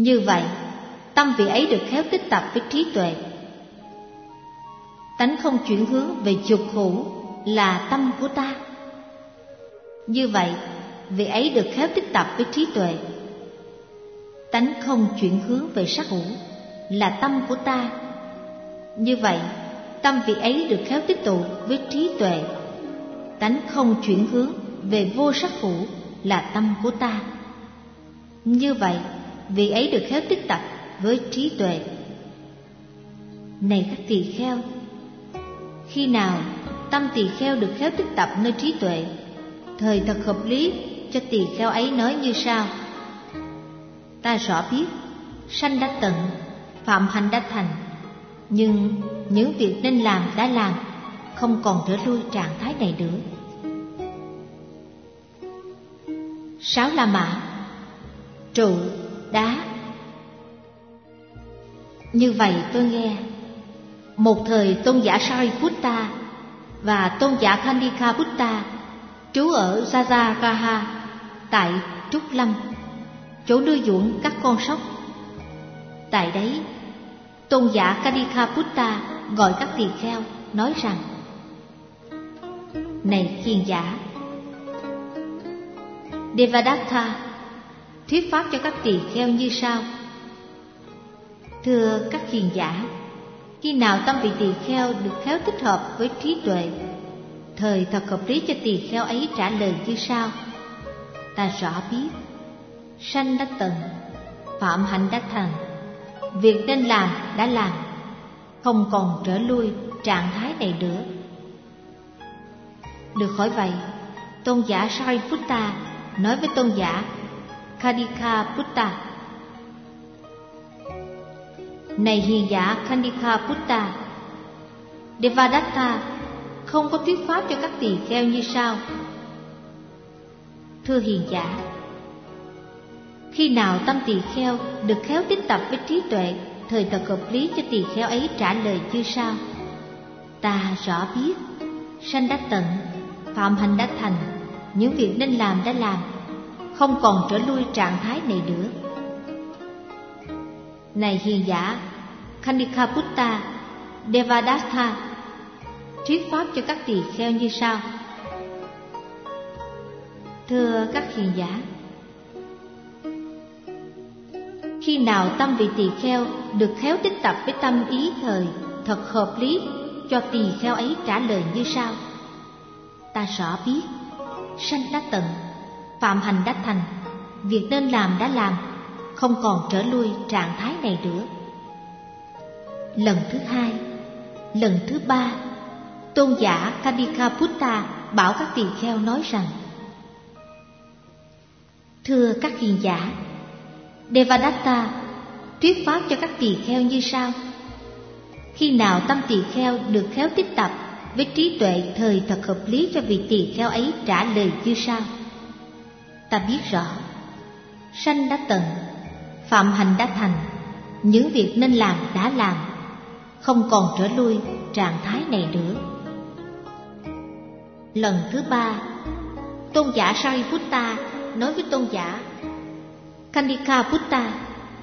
Như vậy, tâm vị ấy được khéo tích tập với trí tuệ. Tánh không chuyển hướng về dục hữu là tâm của ta. Như vậy, vị ấy được khéo tích tập với trí tuệ. Tánh không chuyển hướng về sắc hữu là tâm của ta. Như vậy, tâm vị ấy được khéo tích tụ với trí tuệ. Tánh không chuyển hướng về vô sắc hữu là tâm của ta. Như vậy, vị ấy được khéo tích tập với trí tuệ. Này các tỳ kheo, khi nào tâm tỳ kheo được khéo tích tập nơi trí tuệ, thời thật hợp lý cho tỳ kheo ấy nói như sau: ta rõ biết, sanh đã tận, phạm hạnh đã thành, nhưng những việc nên làm đã làm, không còn trở lui trạng thái này nữa. 6 La Mã, trụ, đá. Như vậy tôi nghe, một thời tôn giả Sariputta và tôn giả Khandikabutta trú ở Jajagaha tại Trúc Lâm, chỗ nuôi dưỡng các con sóc. Tại đấy, tôn giả Khandikabutta gọi các tỳ kheo nói rằng: này hiền giả, Devadatta thuyết pháp cho các tỳ kheo như sau: thưa các hiền giả, khi nào tâm vị tỳ kheo được khéo thích hợp với trí tuệ, thời thật hợp lý cho tỳ kheo ấy trả lời như sau: ta rõ biết, sanh đã tận, phạm hạnh đã thành, việc nên làm đã làm, không còn trở lui trạng thái này nữa. Được hỏi vậy, tôn giả Sariputta nói với tôn giả Khandikabutta: này hiền giả Khandikabutta, Devadatta không có thuyết pháp cho các tỳ kheo như sau: thưa hiền giả, khi nào tâm tỳ kheo được khéo tích tập với trí tuệ, thời thật hợp lý cho tỳ kheo ấy trả lời như sau: ta rõ biết, sanh đã tận, phạm hạnh đã thành, những việc nên làm đã làm, không còn trở lui trạng thái này nữa. Này hiền giả Khandikabutta, Devadatta thuyết pháp cho các tỳ kheo như sau: thưa các hiền giả, khi nào tâm vị tỳ kheo được khéo tích tập với tâm ý thời thật hợp lý, cho tỳ kheo ấy trả lời như sau: ta rõ biết, sanh đã tận, phạm hạnh đã thành, việc nên làm đã làm, không còn trở lui trạng thái này nữa. Lần thứ hai, lần thứ ba, tôn giả Khandikabutta bảo các tỳ kheo nói rằng: thưa các hiền giả, Devadatta thuyết pháp cho các tỳ kheo như sau: khi nào tâm tỳ kheo được khéo tích tập với trí tuệ, thời thật hợp lý cho vị tỳ kheo ấy trả lời như sau: ta biết rõ, sanh đã tận, phạm hạnh đã thành, những việc nên làm đã làm, không còn trở lui trạng thái này nữa. Lần thứ ba, tôn giả Sariputta nói với tôn giả Khandikabutta: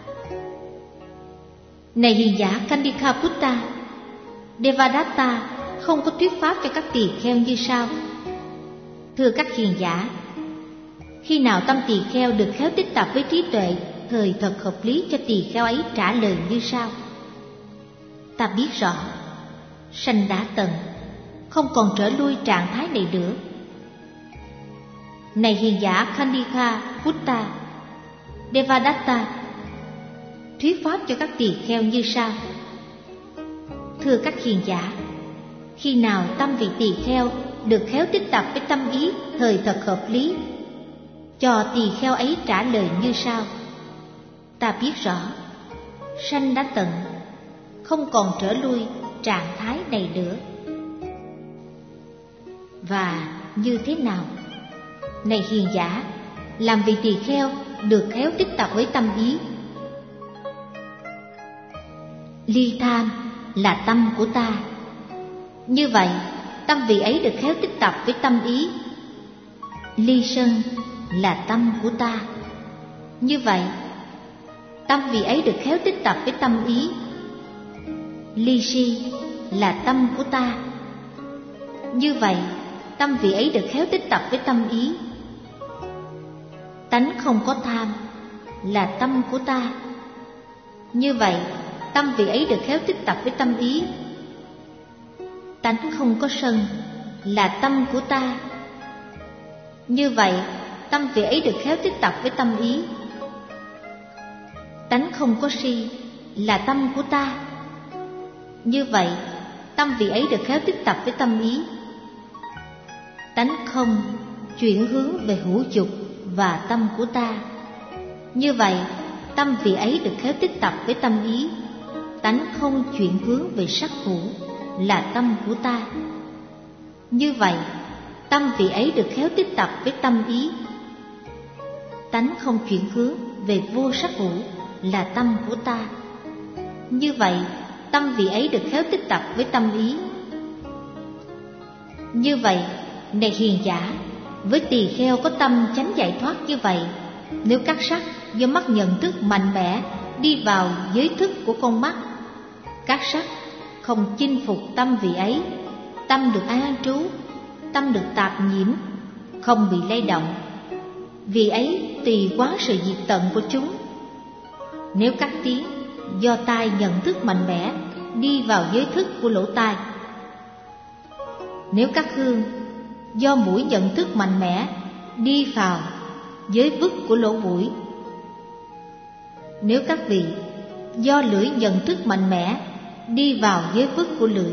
này hiền giả Khandikabutta, Devadatta không có thuyết pháp cho các tỳ kheo như sau: thưa các hiền giả, khi nào tâm tỳ kheo được khéo tích tập với trí tuệ, thời thật hợp lý cho tỳ kheo ấy trả lời như sau: ta biết rõ, sanh đã tận, không còn trở lui trạng thái này nữa. Này hiền giả Khandikabutta, Devadatta thuyết pháp cho các tỳ kheo như sau: thưa các hiền giả, khi nào tâm vị tỳ kheo được khéo tích tập với tâm ý thời thật hợp lý, cho tỳ kheo ấy trả lời như sau: ta biết rõ, sanh đã tận, không còn trở lui trạng thái này nữa. Và như thế nào? Này hiền giả, làm vị tỳ kheo được khéo tích tập với tâm ý. Ly tham là tâm của ta. Như vậy, tâm vị ấy được khéo tích tập với tâm ý. Ly sân là tâm của ta. Như vậy, tâm vị ấy được khéo tích tập với tâm ý. Ly si là tâm của ta. Như vậy, tâm vị ấy được khéo tích tập với tâm ý. Tánh không có tham là tâm của ta. Như vậy, tâm vị ấy được khéo tích tập với tâm ý. Tánh không có sân là tâm của ta. Như vậy, tâm vị ấy được khéo tích tập với tâm ý. Tánh không có si là tâm của ta. Như vậy, tâm vị ấy được khéo tích tập với tâm ý. Tánh không chuyển hướng về hữu dục và tâm của ta. Như vậy, tâm vị ấy được khéo tích tập với tâm ý. Tánh không chuyển hướng về sắc hữu là tâm của ta. Như vậy, tâm vị ấy được khéo tích tập với tâm ý. Tánh không chuyển hướng về vô sắc hữu là tâm của ta. Như vậy, tâm vị ấy được khéo tích tập với tâm ý. Như vậy, này hiền giả, với tỳ kheo có tâm chánh giải thoát như vậy, nếu các sắc do mắt nhận thức mạnh mẽ đi vào giới thức của con mắt, các sắc không chinh phục tâm vị ấy, tâm được an trú, tâm được tạp nhiễm, không bị lay động. Vì ấy tùy quán sự diệt tận của chúng. Nếu các tiếng do tai nhận thức mạnh mẽ đi vào giới thức của lỗ tai, nếu các hương do mũi nhận thức mạnh mẽ đi vào giới vức của lỗ mũi, nếu các vị do lưỡi nhận thức mạnh mẽ đi vào giới vức của lưỡi,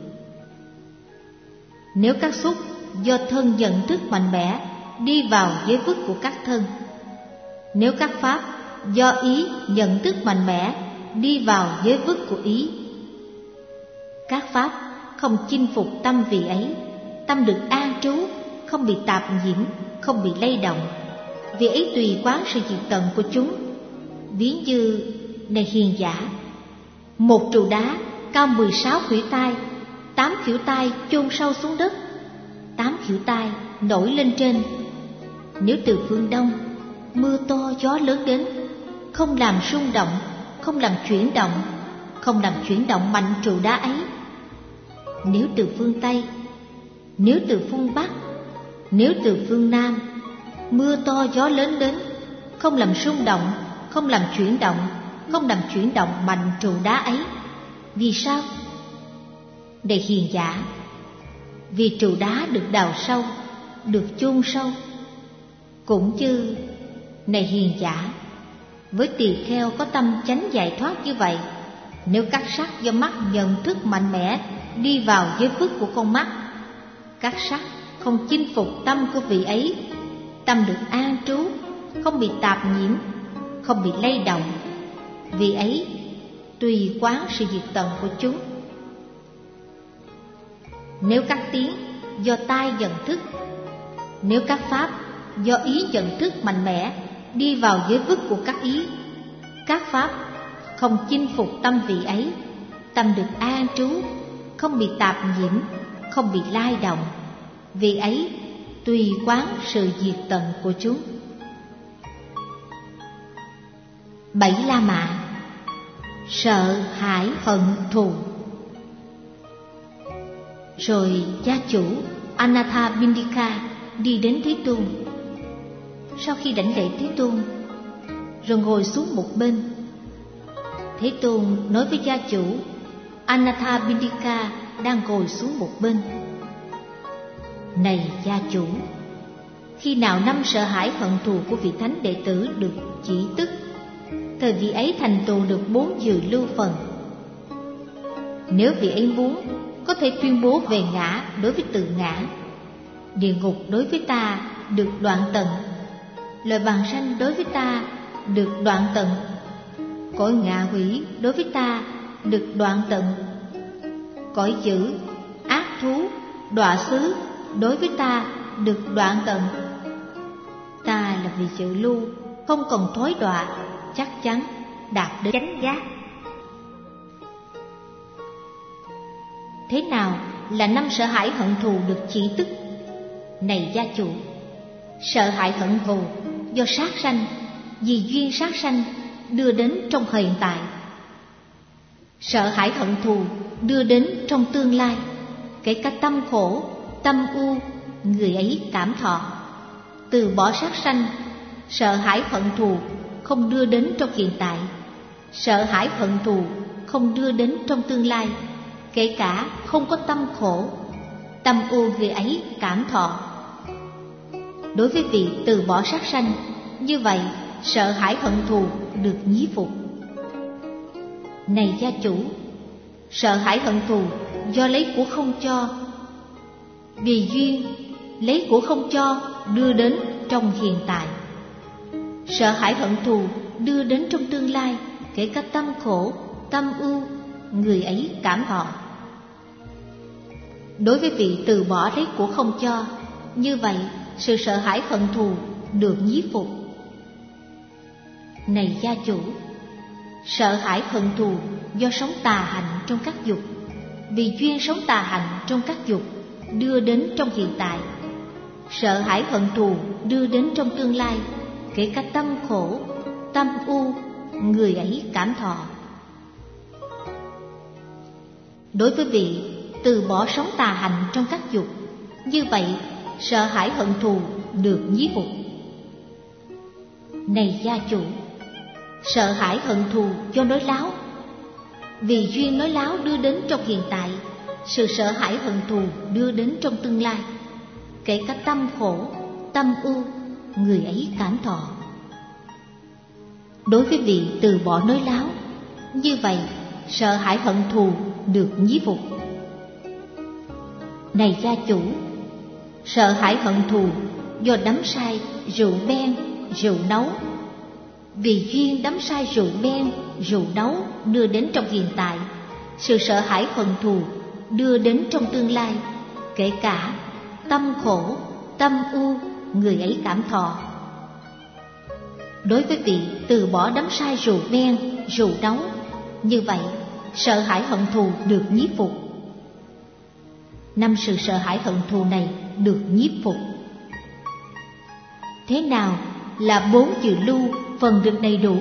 nếu các xúc do thân nhận thức mạnh mẽ đi vào giới vức của các thân, nếu các pháp do ý nhận thức mạnh mẽ đi vào giới vức của ý, các pháp không chinh phục tâm vị ấy, tâm được an trú, không bị tạp nhiễm, không bị lay động. Vì ấy tùy quán sự diệt tận của chúng. Ví như, này hiền giả, một trụ đá cao 16 khuỷu tay, 8 khuỷu tay chôn sâu xuống đất, 8 khuỷu tay nổi lên trên. Nếu từ phương đông mưa to gió lớn đến, không làm rung động, không làm chuyển động, không làm chuyển động mạnh trụ đá ấy. Nếu từ phương tây, nếu từ phương bắc, nếu từ phương nam, mưa to gió lớn đến, không làm rung động, không làm chuyển động, không làm chuyển động mạnh trụ đá ấy. Vì sao? Để hiền giả, vì trụ đá được đào sâu, được chôn sâu. Cũng như, này hiền giả, với tỳ kheo có tâm chánh giải thoát như vậy, nếu các sắc do mắt nhận thức mạnh mẽ đi vào giới phước của con mắt, các sắc không chinh phục tâm của vị ấy, tâm được an trú, không bị tạp nhiễm, không bị lay động. Vì ấy tùy quán sự diệt tận của chúng. Nếu các tiếng do tai nhận thức, nếu các pháp do ý nhận thức mạnh mẽ đi vào giới vức của các ý, các pháp không chinh phục tâm vị ấy, tâm được an trú, không bị tạp nhiễm, không bị lay động. Vì ấy tùy quán sự diệt tận của chúng. 7 La Mã. Sợ hãi hận thù. Rồi gia chủ Anathapindika đi đến Thế Tôn. Sau khi đảnh lễ Thế Tôn, rồi ngồi xuống một bên, Thế Tôn nói với gia chủ Anathapindika đang ngồi xuống một bên: Này gia chủ, khi nào năm sợ hãi hận thù của vị thánh đệ tử được chỉ tức, thời vị ấy thành tựu được 4 dự lưu phần. Nếu vị ấy muốn, có thể tuyên bố về ngã đối với tự ngã, địa ngục đối với ta được đoạn tận, lời bàn sanh đối với ta được đoạn tận, cõi ngạ quỷ đối với ta được đoạn tận, cõi dữ, ác thú, đọa xứ đối với ta được đoạn tận. Ta là vị dự lưu, không còn thối đọa, chắc chắn đạt đến chánh giác. Thế nào là năm sợ hãi hận thù được chỉ tức? Này gia chủ, sợ hãi hận thù do sát sanh, vì duyên sát sanh đưa đến trong hiện tại. Sợ hãi hận thù đưa đến trong tương lai. Kể cả tâm khổ, tâm u, người ấy cảm thọ. Từ bỏ sát sanh, sợ hãi hận thù không đưa đến trong hiện tại. Sợ hãi hận thù không đưa đến trong tương lai. Kể cả không có tâm khổ, tâm u, người ấy cảm thọ. Đối với vị từ bỏ sát sanh, như vậy sợ hãi hận thù được nhiếp phục. Này gia chủ, sợ hãi hận thù do lấy của không cho, vì duyên lấy của không cho đưa đến trong hiện tại. Sợ hãi hận thù đưa đến trong tương lai. Kể cả tâm khổ, tâm ưu, người ấy cảm thọ. Đối với vị từ bỏ lấy của không cho, như vậy sự sợ hãi hận thù được nhiếp phục. Này gia chủ, sợ hãi hận thù do sống tà hạnh trong các dục, vì duyên sống tà hạnh trong các dục đưa đến trong hiện tại. Sợ hãi hận thù đưa đến trong tương lai. Kể cả tâm khổ, tâm u, người ấy cảm thọ. Đối với vị từ bỏ sống tà hạnh trong các dục, như vậy sợ hãi hận thù được nhiếp phục. Này gia chủ, sợ hãi hận thù do nói láo, vì duyên nói láo đưa đến trong hiện tại. Sự sợ hãi hận thù đưa đến trong tương lai. Kể cả tâm khổ, tâm ưu, người ấy cảm thọ. Đối với vị từ bỏ nói láo, như vậy sợ hãi hận thù được nhiếp phục. Này gia chủ, sợ hãi hận thù do đắm say rượu ben, rượu nấu, vì duyên đắm say rượu ben, rượu nấu đưa đến trong hiện tại. Sự sợ hãi hận thù đưa đến trong tương lai. Kể cả tâm khổ, tâm u, người ấy cảm thọ. Đối với vị từ bỏ đắm say rượu men, rượu nấu, như vậy sợ hãi hận thù được nhiếp phục. 5 sự sợ hãi hận thù này được nhiếp phục. Thế nào là 4 chữ lưu phần được đầy đủ?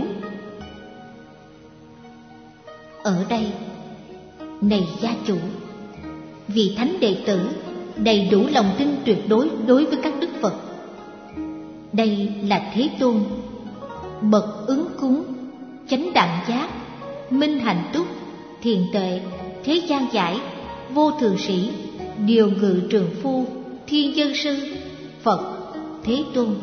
Ở đây, này gia chủ, vị thánh đệ tử đầy đủ lòng tin tuyệt đối đối với các đức Phật. Đây là Thế Tôn, bậc ứng cúng, chánh đẳng giác, minh hạnh túc, thiền tuệ, thế gian giải, vô thường sĩ, điều ngự trường phu, thiên dân sư, Phật, Thế Tôn.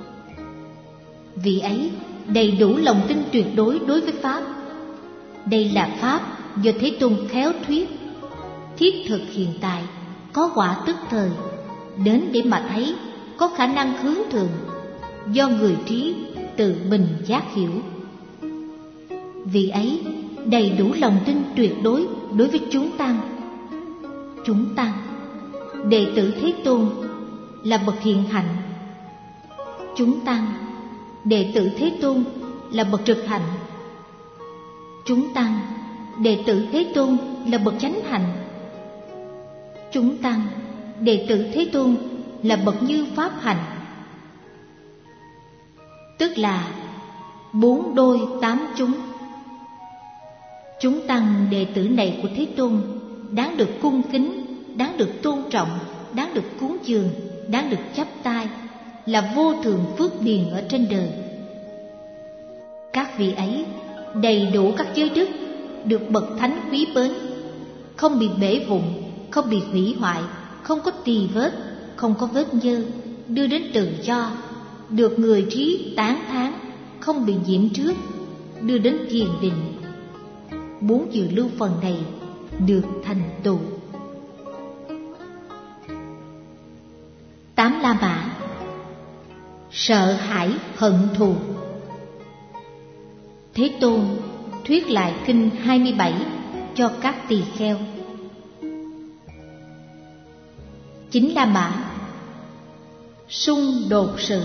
Vị ấy đầy đủ lòng tin tuyệt đối đối với Pháp. Đây là Pháp do Thế Tôn khéo thuyết, thiết thực hiện tại, có quả tức thời, đến để mà thấy, có khả năng hướng thượng, do người trí tự mình giác hiểu. Vị ấy đầy đủ lòng tin tuyệt đối đối với chúng tăng. Chúng tăng, đệ tử Thế Tôn, là bậc hiện hạnh. Chúng tăng, đệ tử Thế Tôn, là bậc trực hạnh. Chúng tăng, đệ tử Thế Tôn, là bậc chánh hạnh. Chúng tăng, đệ tử Thế Tôn, là bậc như pháp hạnh. Tức là 4 đôi 8 chúng. Chúng tăng đệ tử này của Thế Tôn đáng được cung kính, đáng được tôn trọng, đáng được cúng dường, đáng được chắp tay, là vô thường phước điền ở trên đời. Các vị ấy đầy đủ các giới đức, được bậc thánh quý mến, không bị bể vụn, không bị hủy hoại, không có tì vết, không có vết nhơ, đưa đến tự do, được người trí tán thán, không bị nhiễm trước, đưa đến thiền định. 4 dự lưu phần này được thành tựu. 8 La Mã. Sợ hãi hận thù. Thế Tôn thuyết lại kinh 27 cho các tỳ kheo. 9 La Mã. Xung đột sự.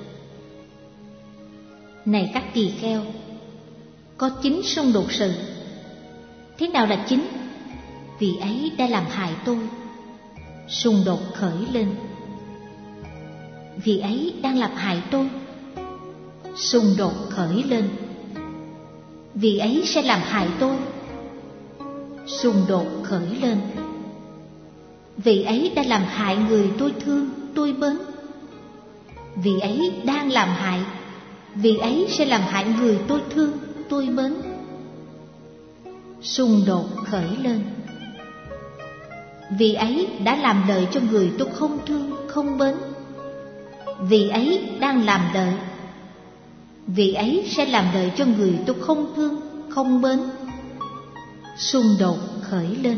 Này các tỳ kheo, có 9 xung đột sự. Thế nào là 9? Vì ấy đã làm hại tôi. Xung đột khởi lên. Vì ấy đang làm hại tôi. Xung đột khởi lên. vì ấy sẽ làm hại tôi. Xung đột khởi lên, vì ấy đã làm hại người tôi thương, tôi mến. Vì ấy đang làm hại, vì ấy sẽ làm hại người tôi thương, tôi mến. Xung đột khởi lên, vì ấy đã làm lợi cho người tôi không thương, không mến. Vì ấy đang làm lợi, vì ấy sẽ làm lợi cho người tôi không thương, không mến. Xung đột khởi lên.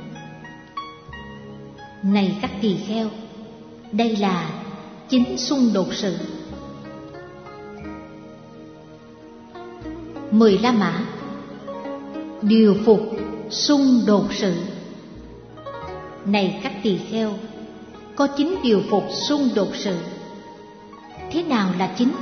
Này các tỳ kheo, đây là chính xung đột sự. 10 La Mã điều phục xung đột sự. Này các tỳ kheo, có chính điều phục xung đột sự. Thế nào là chính?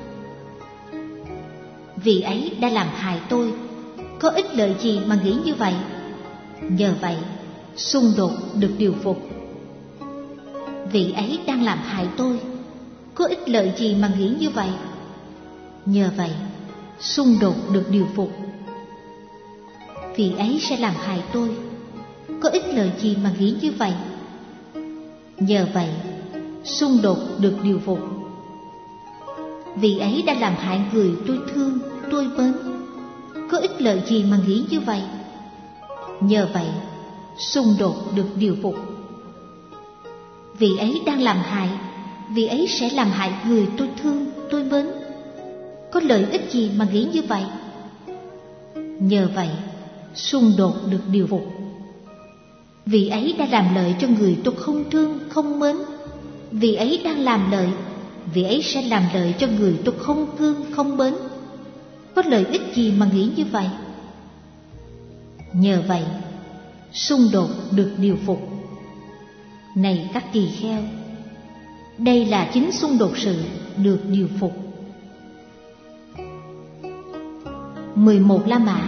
Vì ấy đã làm hại tôi, có ích lợi gì mà nghĩ như vậy? Nhờ vậy, xung đột được điều phục. Vì ấy đang làm hại tôi, có ích lợi gì mà nghĩ như vậy? Nhờ vậy, xung đột được điều phục. Vì ấy sẽ làm hại tôi, có ích lợi gì mà nghĩ như vậy? Nhờ vậy, xung đột được điều phục. Vì ấy đã làm hại người tôi thương, tôi mến. Có ích lợi gì mà nghĩ như vậy? Nhờ vậy, xung đột được điều phục. Vì ấy đang làm hại, vì ấy sẽ làm hại người tôi thương, tôi mến. Có lợi ích gì mà nghĩ như vậy? Nhờ vậy, xung đột được điều phục. Vì ấy đã làm lợi cho người tôi không thương, không mến. Vì ấy đang làm lợi, vì ấy sẽ làm lợi cho người tôi không thương, không mến. Có lợi ích gì mà nghĩ như vậy? Nhờ vậy, xung đột được điều phục. Này các tỳ kheo, đây là chính xung đột sự được điều phục. 11 La Mã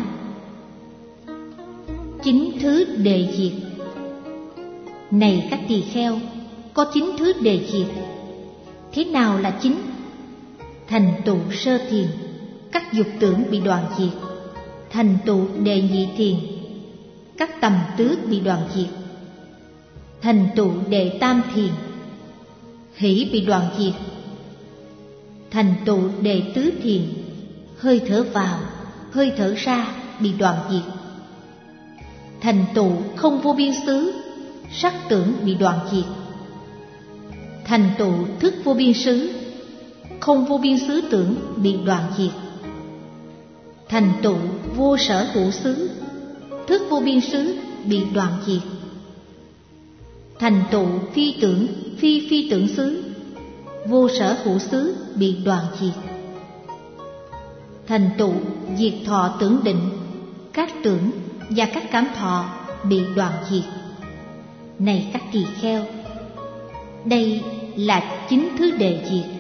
chính thứ đề diệt. Này các tỳ kheo, có chính thứ đề diệt. Thế nào là chính? Thành tựu sơ thiền, các dục tưởng bị đoạn diệt. Thành tựu đệ nhị thiền, các tầm tứ bị đoạn diệt. Thành tựu đệ tam thiền, hỷ bị đoạn diệt. Thành tựu đệ tứ thiền, hơi thở vào, hơi thở ra bị đoạn diệt. Thành tựu không vô biên xứ, sắc tưởng bị đoạn diệt. Thành tựu thức vô biên xứ, không vô biên xứ tưởng bị đoạn diệt. Thành tựu vô sở hữu xứ, thức vô biên xứ bị đoạn diệt. Thành tựu phi tưởng, phi phi tưởng xứ, vô sở hữu xứ bị đoạn diệt. Thành tựu diệt thọ tưởng định, các tưởng và các cảm thọ bị đoạn diệt. Này các tỳ kheo, đây là chính thứ đề diệt.